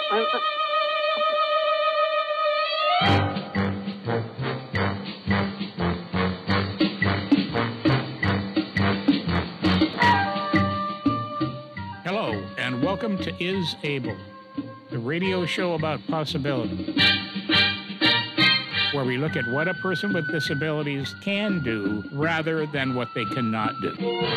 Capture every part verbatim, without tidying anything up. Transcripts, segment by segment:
I'm, uh, Hello, and welcome to Is Able, the radio show about possibility, where we look at what a person with disabilities can do rather than what they cannot do.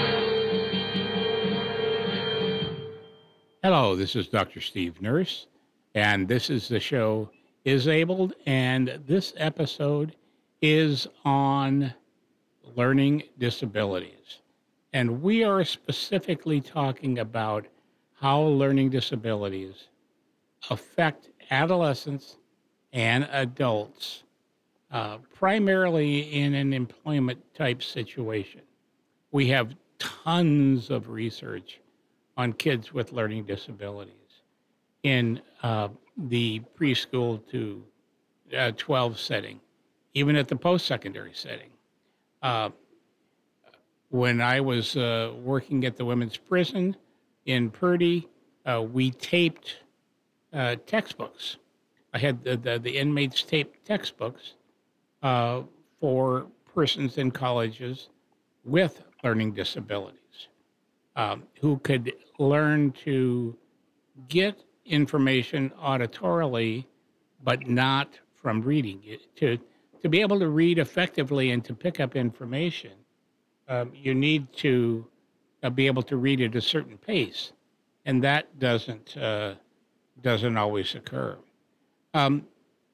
Hello, this is Doctor Steve Nurse, and this is the show Is Abled, and this episode is on learning disabilities. And we are specifically talking about how learning disabilities affect adolescents and adults, uh, primarily in an employment type situation. We have tons of research on kids with learning disabilities in uh, the preschool to uh, twelve setting, even at the post secondary setting. Uh, when I was uh, working at the women's prison in Purdy, uh, we taped uh, textbooks. I had the, the, the inmates tape textbooks uh, for persons in colleges with learning disabilities um, who could learn to get information auditorily, but not from reading it. To, to be able to read effectively and to pick up information, um, you need to uh, be able to read at a certain pace, and that doesn't uh, doesn't always occur. Um,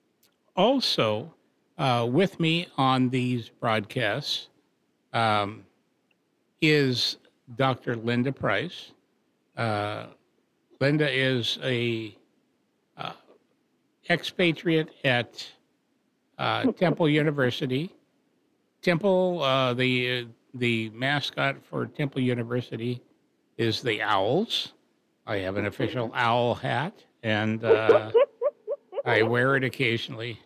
also, uh, with me on these broadcasts um, is Doctor Linda Price. Uh, Linda is a uh, expatriate at uh, Temple University. Temple, uh, the the mascot for Temple University is the Owls. I have an official owl hat, and uh, I wear it occasionally.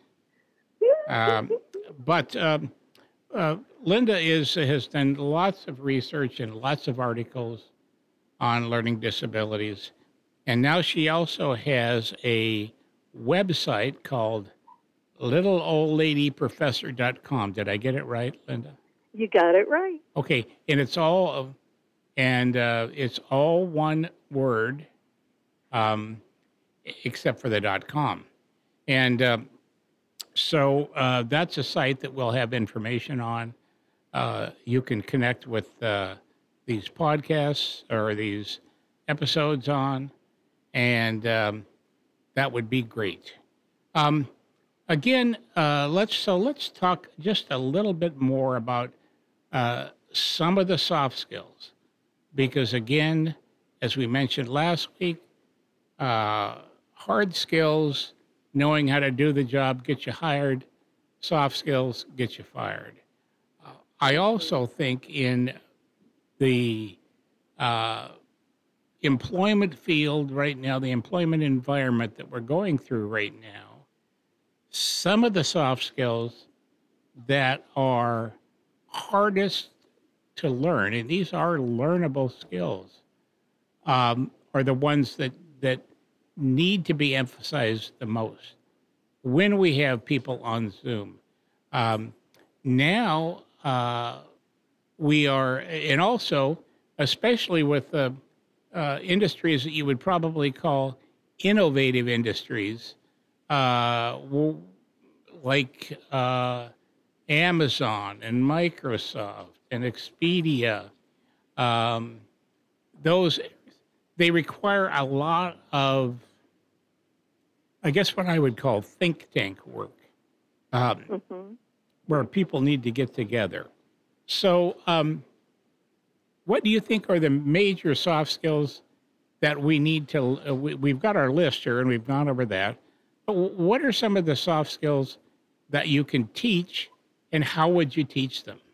Um, but um, uh, Linda is has done lots of research and lots of articles on learning disabilities, and now she also has a website called little old lady professor dot com. Did I get it right, Linda? you got it right. Okay, and it's all and uh, it's all one word, um, except for the dot com, and um, so uh, that's a site that we'll have information on. Uh, you can connect with uh, these podcasts or these episodes on, and um, that would be great. Um, again, uh, let's so let's talk just a little bit more about uh, some of the soft skills, because again, as we mentioned last week, uh, hard skills, knowing how to do the job, get you hired. Soft skills get you fired. Uh, I also think in the uh, employment field right now, the employment environment that we're going through right now, some of the soft skills that are hardest to learn, and these are learnable skills, um, are the ones that, that need to be emphasized the most when we have people on Zoom. Um, now, uh, we are, and also, especially with uh, uh, industries that you would probably call innovative industries, uh, w- like uh, Amazon and Microsoft and Expedia, um, those, they require a lot of, I guess, what I would call think tank work, um, hmm where people need to get together. So, um, what do you think are the major soft skills that we need to? Uh, we, we've got our list here, and we've gone over that. But wh- what are some of the soft skills that you can teach, and how would you teach them?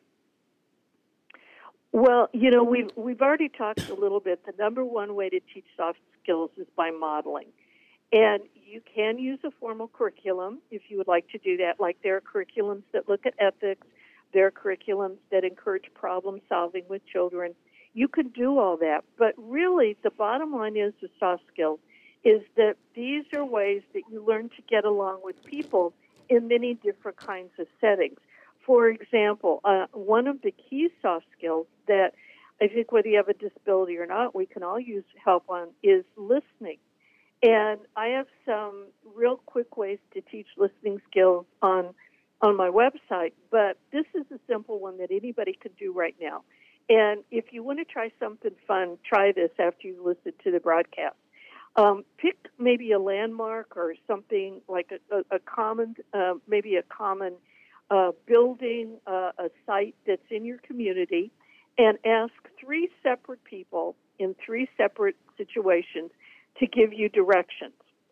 Well, you know, we've we've already talked a little bit. The number one way to teach soft skills is by modeling. And you can use a formal curriculum if you would like to do that. Like there are curriculums that look at ethics. There are curriculums that encourage problem solving with children. You can do all that. But really, the bottom line is the soft skills. is that these are ways that you learn to get along with people in many different kinds of settings. For example, uh, one of the key soft skills that I think whether you have a disability or not, we can all use help on is listening. And I have some real quick ways to teach listening skills on on my website, but this is a simple one that anybody can do right now. And if you want to try something fun, try this after you listen to the broadcast. Um, pick maybe a landmark or something like a, a, a common, uh, maybe a common uh, building, uh, a site that's in your community, and ask three separate people in three separate situations to give you directions.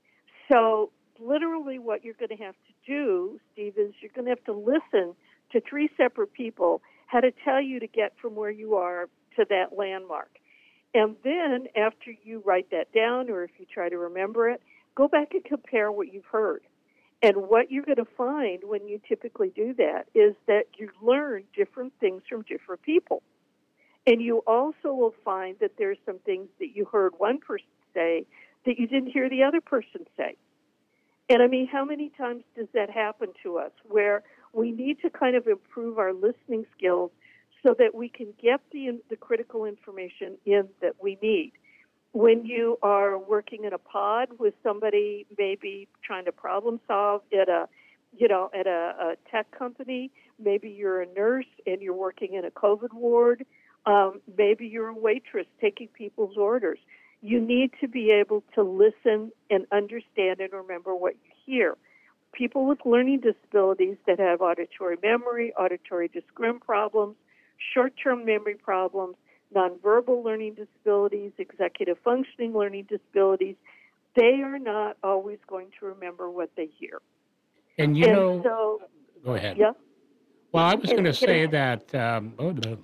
So literally what you're going to have to do, Steve, is you're going to have to listen to three separate people how to tell you to get from where you are to that landmark. And then after you write that down, or if you try to remember it, go back and compare what you've heard. And what you're going to find when you typically do that is that you learn different things from different people. And you also will find that there's some things that you heard one person say that you didn't hear the other person say. And I mean, how many times does that happen to us where we need to kind of improve our listening skills so that we can get the, the critical information in that we need? When you are working in a pod with somebody maybe trying to problem solve at a, you know, at a, a tech company, maybe you're a nurse and you're working in a COVID ward, um, maybe you're a waitress taking people's orders. You need to be able to listen and understand and remember what you hear. People with learning disabilities that have auditory memory, auditory discrim problems, short-term memory problems, nonverbal learning disabilities, executive functioning learning disabilities, they are not always going to remember what they hear. And you and know, so, go ahead. yeah. Well, I was And, going to you know, say that, um, oh, no.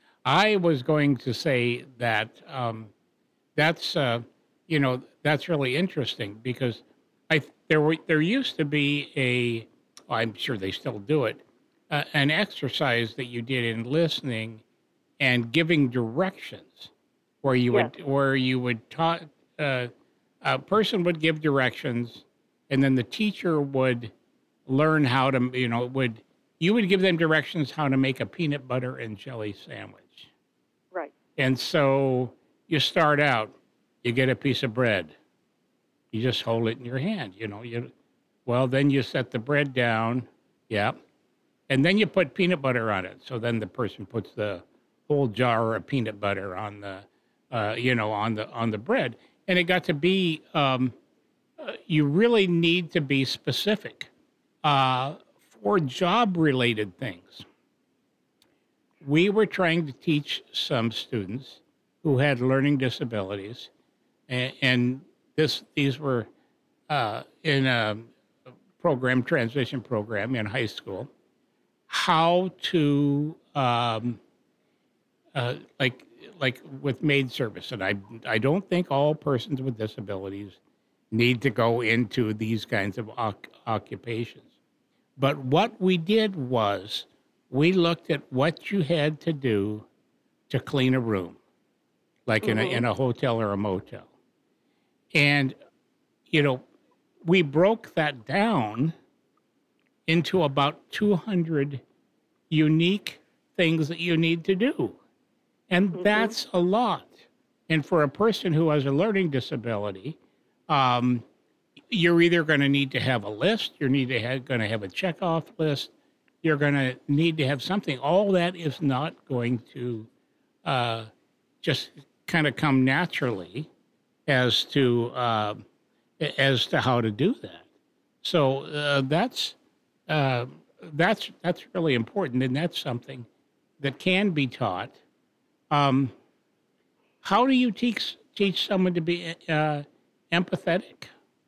I was going to say that um, that's, uh, you know, that's really interesting because I there were there used to be a, I'm sure they still do it, uh, an exercise that you did in listening and giving directions, where you yes, would where you would talk, uh, a person would give directions, and then the teacher would learn how to, you know, would you would give them directions how to make a peanut butter and jelly sandwich. right. And so you start out, you get a piece of bread, you just hold it in your hand, you know, you well, then you set the bread down, yeah, and then you put peanut butter on it. So then the person puts the whole jar of peanut butter on the, uh, you know, on the on the bread, and it got to be, um, uh, you really need to be specific uh, for job-related things. We were trying to teach some students who had learning disabilities, and, and this these were uh, in a program, transition program in high school, how to um, uh, like like with maid service. And I I don't think all persons with disabilities need to go into these kinds of oc- occupations. But what we did was we looked at what you had to do to clean a room, like in a Mm-hmm. in a hotel or a motel, and you know we broke that down into about two hundred unique things that you need to do. And Mm-hmm. that's a lot. And for a person who has a learning disability, um, you're either going to need to have a list, you're need to have, going to have a checkoff list, you're going to need to have something. All that is not going to uh, just kind of come naturally as to uh, as to how to do that. So uh, that's uh, that's that's really important, and that's something that can be taught. Um, how do you teach teach someone to be uh, empathetic?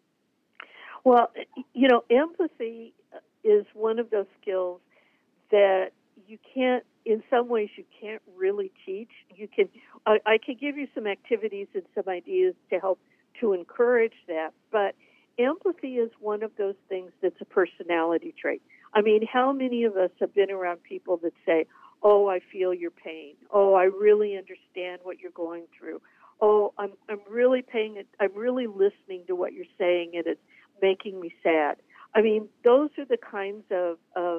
Well, you know, empathy is one of those skills that you can't, in some ways, you can't really teach. You can, I, I can give you some activities and some ideas to help to encourage that, but empathy is one of those things that's a personality trait. I mean, how many of us have been around people that say, oh, I feel your pain. Oh, I really understand what you're going through. oh, I'm I'm really paying it. I'm really listening to what you're saying, and it's making me sad. I mean, those are the kinds of of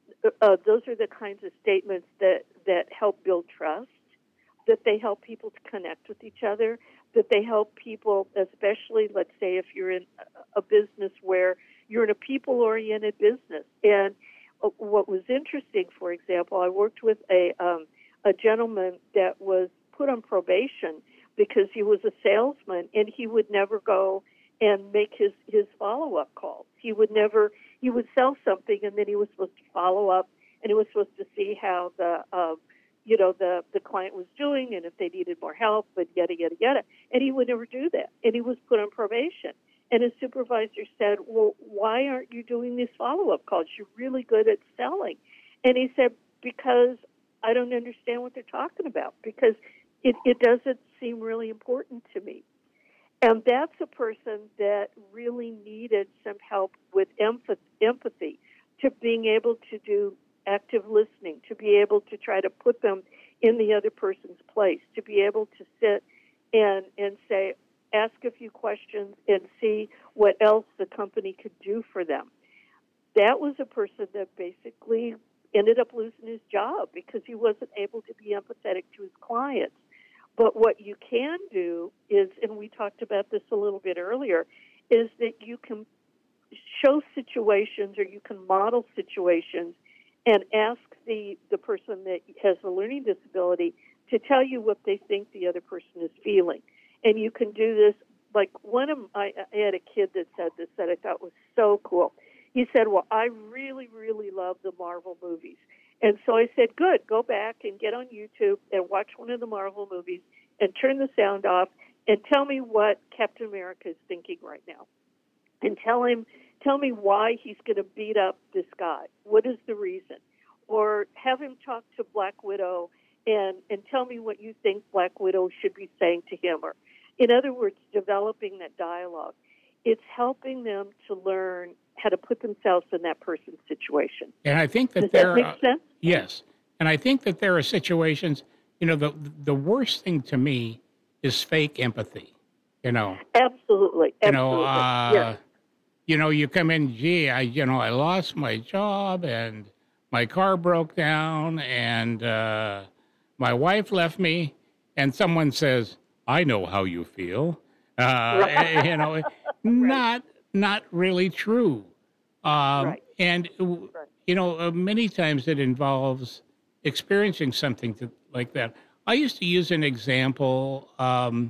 uh, those are the kinds of statements that that help build trust, that they help people to connect with each other, that they help people, especially, let's say, if you're in a business where you're in a people-oriented business. And uh, what was interesting, for example, I worked with a um, a gentleman that was put on probation because he was a salesman, and he would never go and make his, his follow-up calls. He would never, he would sell something, and then he was supposed to follow up, and he was supposed to see how the, uh, you know, the, the client was doing and if they needed more help, but yada, yada, yada. And he would never do that, and he was put on probation. And his supervisor said, well, why aren't you doing these follow-up calls? You're really good at selling. And he said, because I don't understand what they're talking about, because it, it doesn't seem really important to me. And that's a person that really needed some help with empathy, to being able to do active listening, to be able to try to put them in the other person's place, to be able to sit and, and say, ask a few questions and see what else the company could do for them. That was a person that basically ended up losing his job because he wasn't able to be empathetic to his clients. But what you can do is, and we talked about this a little bit earlier, is that you can show situations or you can model situations and ask the, the person that has a learning disability to tell you what they think the other person is feeling. And you can do this, like one of, I, I had a kid that said this that I thought was so cool. He said, well, I really, really love the Marvel movies. And so I said, good, go back and get on YouTube and watch one of the Marvel movies and turn the sound off and tell me what Captain America is thinking right now. And tell him, tell me why he's going to beat up this guy. What is the reason? Or have him talk to Black Widow and, and tell me what you think Black Widow should be saying to him. Or, in other words, developing that dialogue. It's helping them to learn how to put themselves in that person's situation. And I think that Does there that make are, sense? yes. And I think that there are situations, you know, the the worst thing to me is fake empathy, you know. Absolutely. You know, Absolutely. uh, Yes. you know, you come in, gee, I, you know, I lost my job and my car broke down and uh, my wife left me, and someone says, I know how you feel. Uh, Right. you know, Right. not not really true. Um, Right. and, w- Right. you know, uh, many times it involves experiencing something to, like that. I used to use an example um,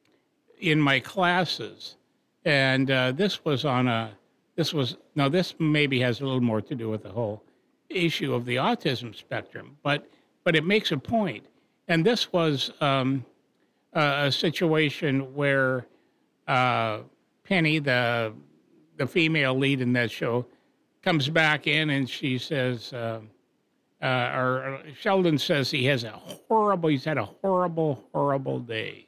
in my classes, and uh, this was on a, this was, now this maybe has a little more to do with the whole issue of the autism spectrum, but, but it makes a point. And this was um, a, a situation where uh, Penny, the the female lead in that show, comes back in and she says, uh, uh, or Sheldon says he has a horrible, he's had a horrible, horrible day.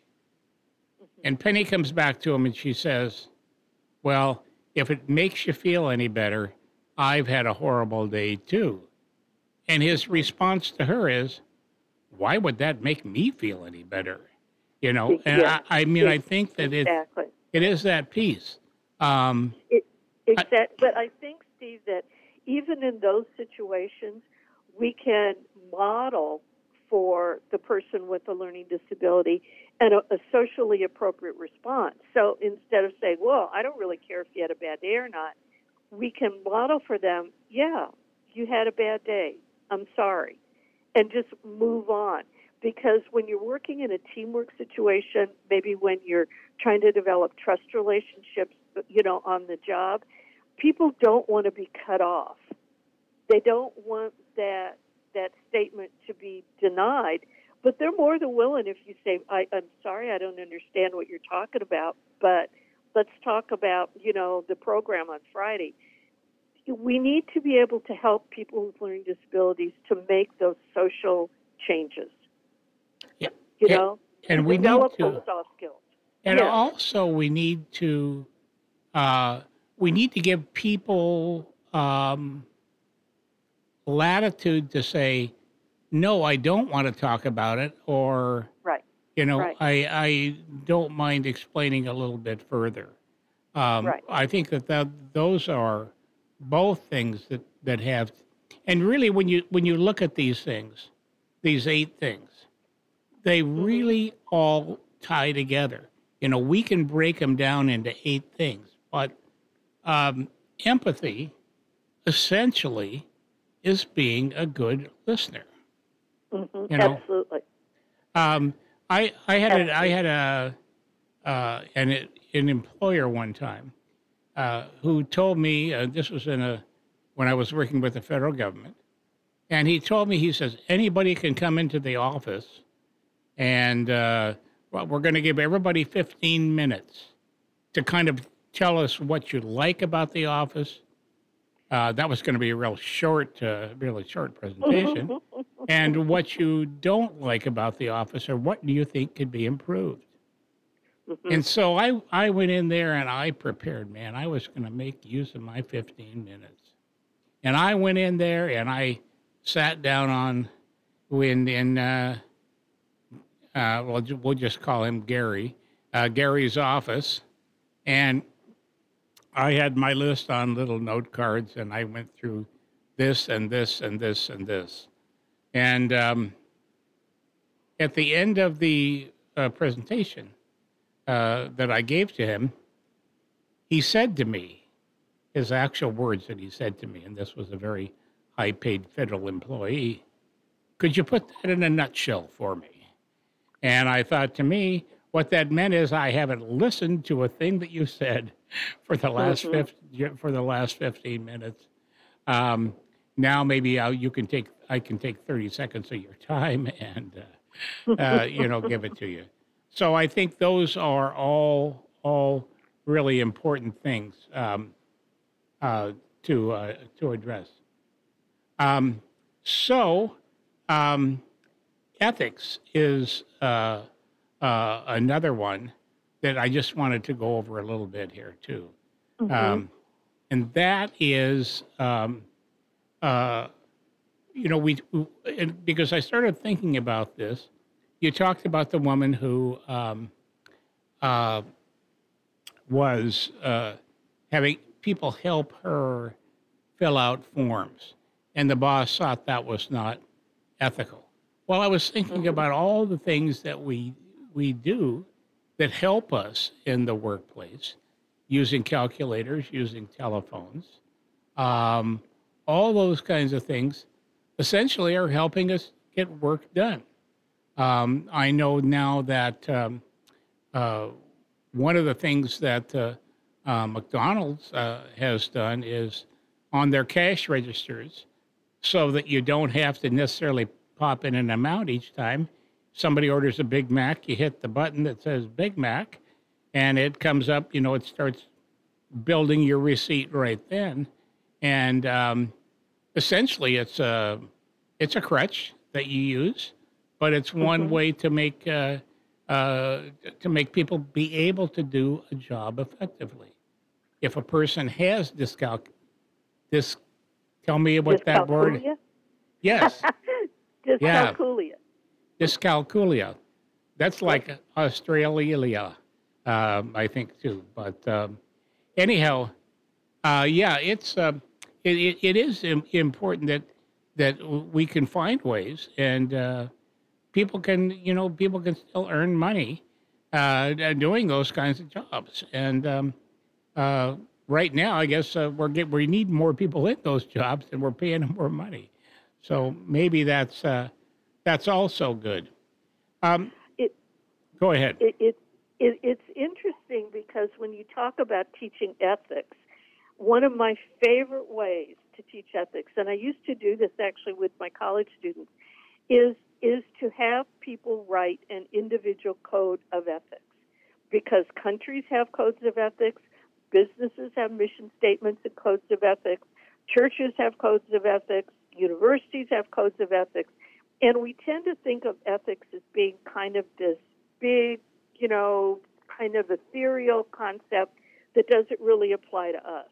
And Penny comes back to him and she says, well, if it makes you feel any better, I've had a horrible day too. And his response to her is, why would that make me feel any better? You know, and Yes. I, I mean, I Ex- think that it, Exactly. it is that piece. Um, It, I, exact, but I think, Steve, that even in those situations, we can model for the person with a learning disability and a, a socially appropriate response. So instead of saying, well, I don't really care if you had a bad day or not, we can model for them, yeah, you had a bad day. I'm sorry. And just move on. Because when you're working in a teamwork situation, maybe when you're trying to develop trust relationships, you know, on the job, people don't want to be cut off. They don't want that that statement to be denied, but they're more than willing if you say, I, I'm sorry, I don't understand what you're talking about, but let's talk about, you know, the program on Friday. We need to be able to help people with learning disabilities to make those social changes, yeah, you and, know, to and we need develop to, those soft skills. and Yes. also we need to, uh, we need to give people um, latitude to say, no, I don't want to talk about it, or, Right. You know, Right. I I don't mind explaining a little bit further. Um, Right. I think that, that those are both things that, that have, and really when you when you look at these things, these eight things, they Mhm. really all tie together. You know, we can break them down into eight things, but um, empathy essentially is being a good listener. Mhm. You know, Absolutely. um, I I had a I Absolutely. had a uh, an an employer one time uh, who told me uh, this was in a when I was working with the federal government, and he told me he says anybody can come into the office and uh, well, we're going to give everybody fifteen minutes to kind of tell us what you like about the office. Uh, that was going to be a real short, uh, really short presentation, and what you don't like about the office, or what do you think could be improved. Mhm. And so I, I went in there and I prepared, man. I was going to make use of my fifteen minutes. And I went in there and I sat down on when in uh, uh, well, ju- we'll just call him Gary, uh, Gary's office, and I had my list on little note cards, and I went through this and this and this and this. And um, at the end of the uh, presentation uh, that I gave to him, he said to me, his actual words that he said to me, and this was a very high paid federal employee, could you put that in a nutshell for me? And I thought to me, what that meant is I haven't listened to a thing that you said for the last Mhm. fifty, for the last fifteen minutes. Um, Now maybe I'll, you can take I can take thirty seconds of your time and uh, uh, you know give it to you. So I think those are all all really important things um, uh, to uh, to address. Um, so um, ethics is uh, uh, another one that I just wanted to go over a little bit here too, Mhm. um, and that is um, uh, you know we and because I started thinking about this. You talked about the woman who um, uh, was uh, having people help her fill out forms, and the boss thought that was not ethical. Well, I was thinking Mhm. about all the things that we we do that help us in the workplace, using calculators, using telephones, um, all those kinds of things, essentially are helping us get work done. Um, I know now that um, uh, one of the things that uh, uh, McDonald's uh, has done is on their cash registers, so that you don't have to necessarily pop in an amount each time. Somebody orders a Big Mac, you hit the button that says Big Mac, and it comes up. You know, it starts building your receipt right then, and um, essentially, it's a it's a crutch that you use, but it's one Mhm. way to make uh, uh, to make people be able to do a job effectively. If a person has dyscalc, this tell me what that word. Dyscalculia. Yes, yeah, Dyscalculia. dyscalculia. That's Yep. like Australia, um, I think too. But um, anyhow, uh, yeah, it's um, it, it, it is im- important that that we can find ways, and uh, people can you know people can still earn money uh, doing those kinds of jobs. And um, uh, right now, I guess uh, we're get, we need more people in those jobs, and we're paying them more money. So maybe that's uh, that's also good. Um, It Go ahead. it, it, it it's interesting because when you talk about teaching ethics, one of my favorite ways to teach ethics, and I used to do this actually with my college students, is is to have people write an individual code of ethics. Because countries have codes of ethics, businesses have mission statements and codes of ethics, churches have codes of ethics, universities have codes of ethics, and we tend to think of ethics as being kind of this big, you know, kind of ethereal concept that doesn't really apply to us.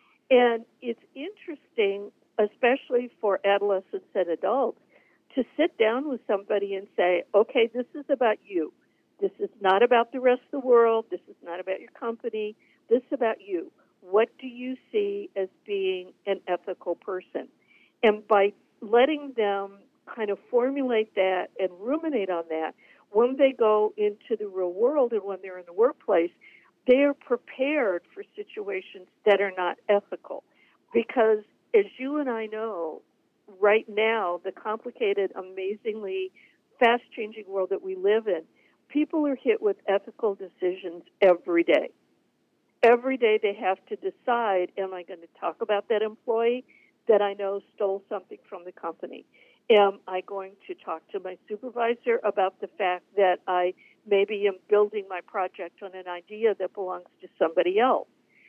And it's interesting, especially for adolescents and adults, to sit down with somebody and say, okay, this is about you. This is not about the rest of the world. This is not about your company. This is about you. What do you see as being an ethical person? And by letting them kind of formulate that and ruminate on that, when they go into the real world and when they're in the workplace, they are prepared for situations that are not ethical. Because as you and I know, right now, the complicated, amazingly fast-changing world that we live in, people are hit with ethical decisions every day. Every day they have to decide, am I going to talk about that employee that I know stole something from the company? Am I going to talk to my supervisor about the fact that I maybe am building my project on an idea that belongs to somebody else?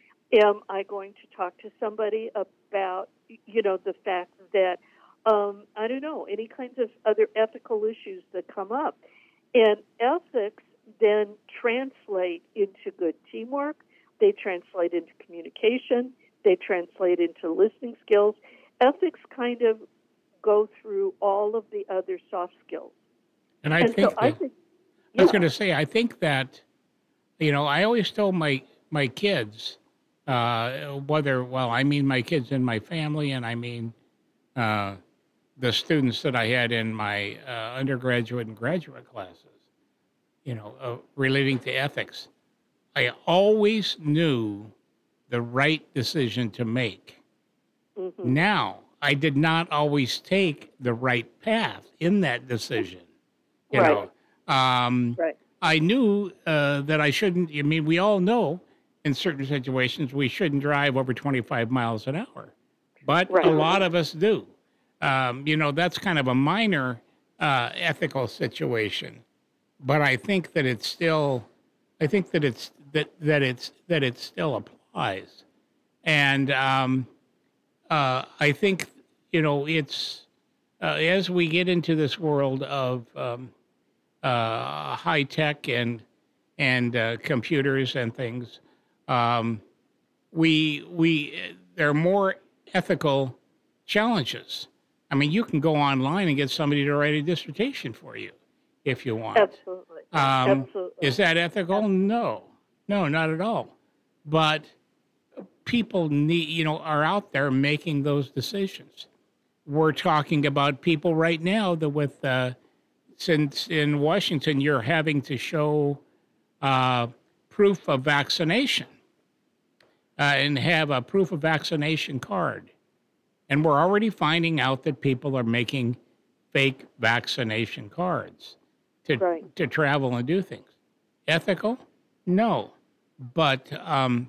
Am I going to talk to somebody about, you know, the fact that, um, I don't know, any kinds of other ethical issues that come up? And ethics then translate into good teamwork. They translate into communication. They translate into listening skills. Ethics kind of go through all of the other soft skills. And I And so think I that, think, I was yeah, going to say, I think that, you know, I always told my, my kids, uh, whether, well, I mean my kids in my family, and I mean uh, the students that I had in my uh, undergraduate and graduate classes, you know, uh, relating to ethics. I always knew the right decision to make. hmm Now, I did not always take the right path in that decision. You right, know, um, right, I knew uh, that I shouldn't. I mean, we all know in certain situations we shouldn't drive over twenty-five miles an hour, but a right, lot of us do. Um, you know, that's kind of a minor uh, ethical situation, but I think that it's still, I think that it's that that it's that it still applies, and um, uh, I think you know it's uh, as we get into this world of um, uh, high tech and and uh, computers and things, um, we we there are more ethical challenges. I mean, you can go online and get somebody to write a dissertation for you if you want. absolutely, Um, absolutely, is that ethical? absolutely. No, no, not at all. But people need, you know, are out there making those decisions. We're talking about people right now that with, uh, since in Washington, you're having to show uh, proof of vaccination uh, and have a proof of vaccination card. And we're already finding out that people are making fake vaccination cards to Right. to travel and do things. Ethical? No. But um,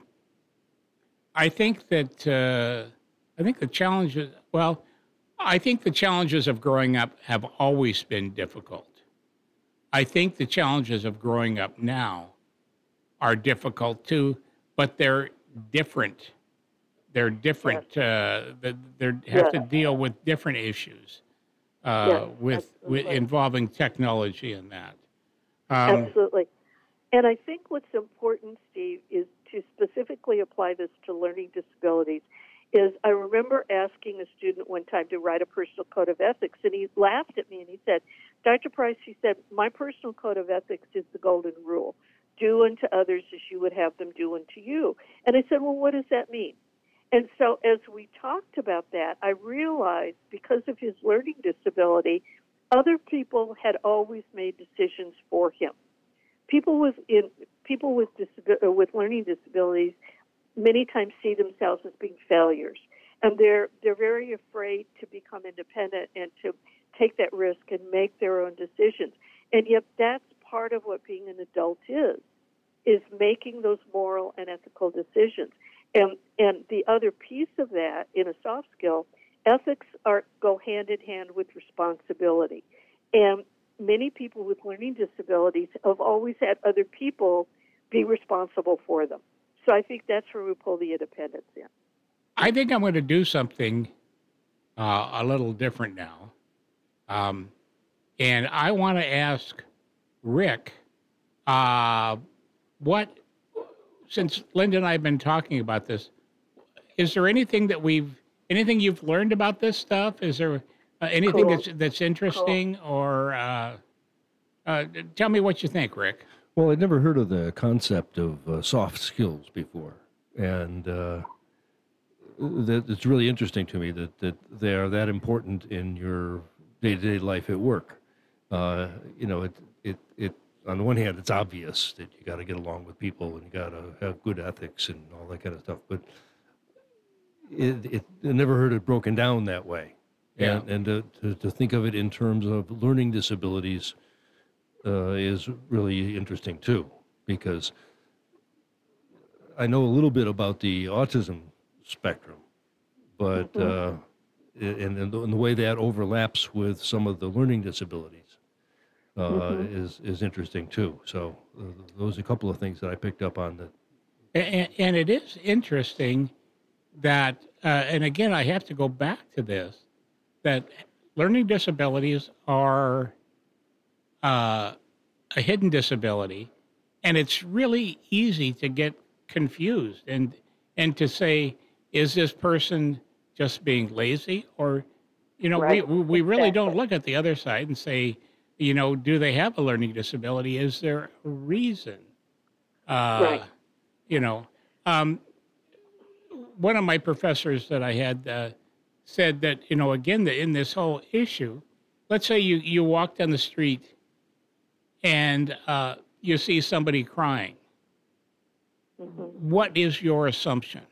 I think that uh, I think the challenges. Well, I think the challenges of growing up have always been difficult. I think the challenges of growing up now are difficult too, but they're different. They're Yes. different. Uh, they they have Yes. to deal with different issues Yes. uh, with, with Absolutely. involving technology and that. Um, Absolutely. And I think what's important, Steve, is to specifically apply this to learning disabilities. Is I remember asking a student one time to write a personal code of ethics, and he laughed at me and he said, Doctor Price, he said, my personal code of ethics is the golden rule. Do unto others as you would have them do unto you. And I said, well, what does that mean? And so as we talked about that, I realized because of his learning disability, other people had always made decisions for him. People with in people with disabi- uh, with learning disabilities many times see themselves as being failures, and they're they're very afraid to become independent and to take that risk and make their own decisions. And yet, that's part of what being an adult is is making those moral and ethical decisions. And and the other piece of that in a soft skill, ethics are go hand in hand with responsibility. And many people with learning disabilities have always had other people be responsible for them. So I think that's where we pull the independence in. I think I'm going to do something uh, a little different now. Um, and I want to ask Rick, uh, what, since Linda and I have been talking about this, is there anything that we've, anything you've learned about this stuff? Is there uh, anything Cool. that's, that's Cool. interesting or uh, uh, Uh, tell me what you think, Rick. Well, I'd never heard of the concept of uh, soft skills before, and uh, that it's really interesting to me that, that they are that important in your day-to-day life at work. Uh, you know, it, it, it, on the one hand, it's obvious that you got to get along with people and you got to have good ethics and all that kind of stuff, but it, it I never heard it broken down that way. Yeah. And, and to, to, to think of it in terms of learning disabilities uh, is really interesting too, because I know a little bit about the autism spectrum, but uh, and, and, the, and the way that overlaps with some of the learning disabilities uh, mm-hmm. is is interesting too. So uh, those are a couple of things that I picked up on. That, and, and it is interesting that, uh, and again, I have to go back to this, that learning disabilities are uh, a hidden disability, and it's really easy to get confused and and to say, is this person just being lazy? Or, you know, Right. we we really Exactly. don't look at the other side and say, you know, do they have a learning disability? Is there a reason? Uh, Right. You know, um, one of my professors that I had uh, said that, you know, again, the, in this whole issue, let's say you, you walk down the street and uh, you see somebody crying. Mm-hmm. What is your assumption?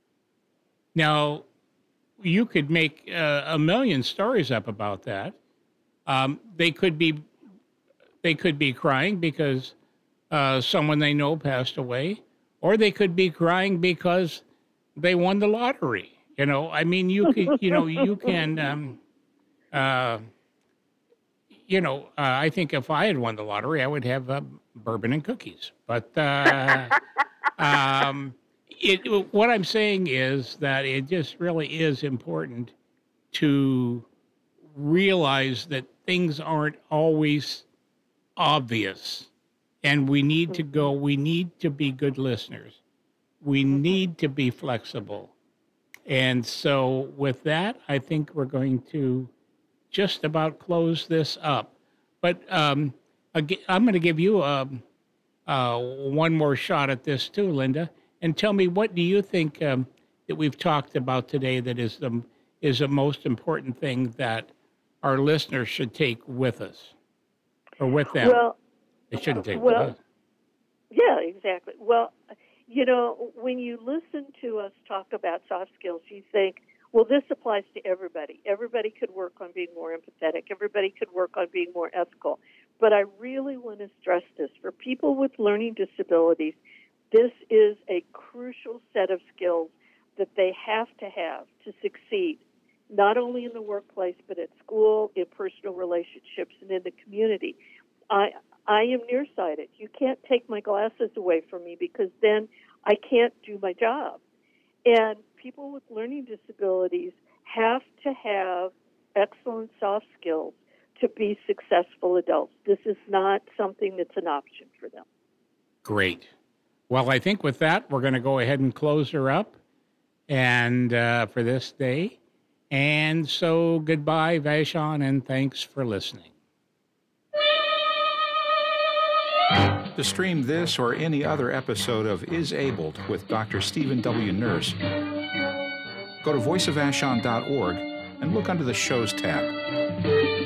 Now, you could make uh, a million stories up about that. Um, they could be, they could be crying because uh, someone they know passed away, or they could be crying because they won the lottery. You know, I mean, you could, you know, you can, um, uh, you know, uh, I think if I had won the lottery, I would have uh, bourbon and cookies. But uh, um, it, what I'm saying is that it just really is important to realize that things aren't always obvious, and we need to go, we need to be good listeners. We need to be flexible. And so with that, I think we're going to just about close this up. But um, again, I'm going to give you um, uh, one more shot at this too, Linda, and tell me, what do you think um, that we've talked about today that is the is the most important thing that our listeners should take with us, or with them? Well, They shouldn't take well, with us. yeah, exactly. Well, you know, when you listen to us talk about soft skills, you think, well, this applies to everybody. Everybody could work on being more empathetic. Everybody could work on being more ethical. But I really want to stress this. For people with learning disabilities, this is a crucial set of skills that they have to have to succeed, not only in the workplace, but at school, in personal relationships, and in the community. I I am nearsighted. You can't take my glasses away from me, because then I can't do my job. And people with learning disabilities have to have excellent soft skills to be successful adults. This is not something that's an option for them. Great. Well, I think with that, we're going to go ahead and close her up and uh, for this day. And so goodbye, Vashon, and thanks for listening. To stream this or any other episode of Is Abled with Doctor Stephen W. Nurse, go to voice of vashon dot org and look under the Shows tab.